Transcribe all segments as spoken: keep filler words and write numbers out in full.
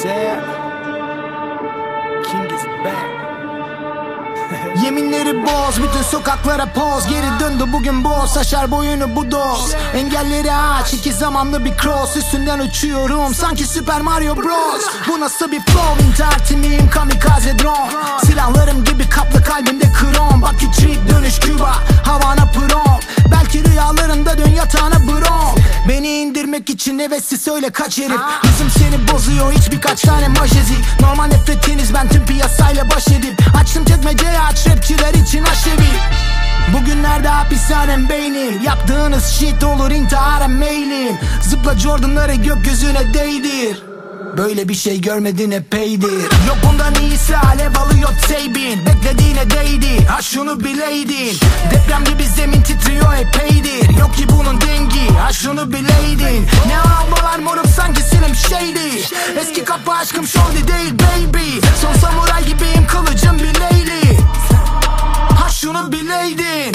Damn. King is back. Yeminleri boz, bütün sokaklara poz. Geri döndü bugün boz, aşar boyunu bu doz. Engelleri aç, iki zamanlı bir cross. Üstünden uçuyorum sanki Super Mario Bros. Bu nasıl bir flow, intihar timiyim kamikaze drone. Silahlarım gibi kaplı kalbimde krom. Bak trip dönüş Küba, Havana prom. Belki rüyalarında dön yatağına brom. Beni indirmek için hevesli söyle kaç herif. Yüzüm seni bozuyor hiç birkaç tane majezi. Normal nefretiniz ben tüm piyasayla baş edip. Açtım çekmeceyi aç rapçiler için aşevi. Bugünlerde hapishanem beynim. Yaptığınız shit olur intihara meylim. Zıpla Jordan'ları gökyüzüne değdir. Böyle bir şey görmedin epeydir. Yok bundan iyisi alev alıyor teybin. Beklediğine değdi, ha şunu bileydin. Deprem gibi zemin titriyor epeydir. Yok ki bunun dengi, ha şunu bileydin. Ne almalar moruk sanki Slim Shady. Eski kapı aşkım shorty değil baby. Son samuray gibiyim kılıcım bileyli. Ha şunu bileydin.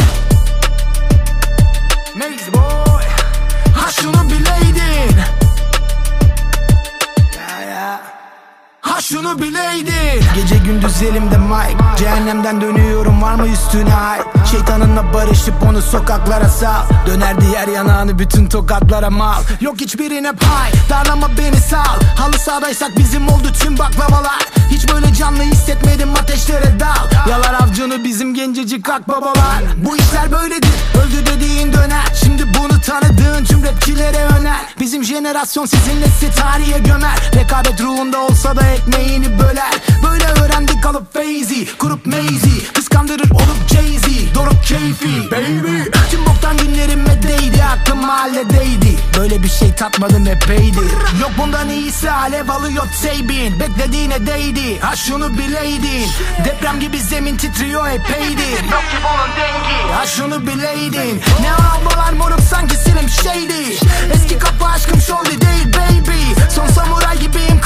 Maze boy. Ha şunu bileydin. Ha şunu bileydin. Gece gündüz elimde mic. Cehennemden dönüyorum var mı üstüne ay. Şeytanınla barışıp onu sokaklara sal. Döner diğer yanağını bütün tokatlara mal. Yok hiçbirine pay, darlama beni sal. Halı sahadaysak bizim oldu tüm baklavalar. Hiç böyle canlı hissetmedim ateşlere dal. Yalar avcunu bizim gencecik akbabalar. Bu işler böyledir, öldü dediğin döner. Şimdi bunu tanıdığın tüm rapçilere öner. Bizim jenerasyon sizin nesli tarihe gömer. Rekabet ruhunda olsa da ekmeğini böler. Böyle öğrendik alıp Feyzi, kurup Mazy. Kıskandırır olup Jay-Z, doruk keyfi baby. Tüm boktan günlerime değdi, aklım mahalledeydi. Böyle bir şey tatmadım epeydir. Yok bundan iyisi alev alıyor teybin. Beklediğine değdi, ha şunu bileydin. Deprem gibi zemin titriyor epeydir. Yok ki bunun dengi, ha şunu bileydin. Ne almalar moruk sanki Slim Shady. Eski kapı aşkım shorty değil baby. Son samuray gibiyim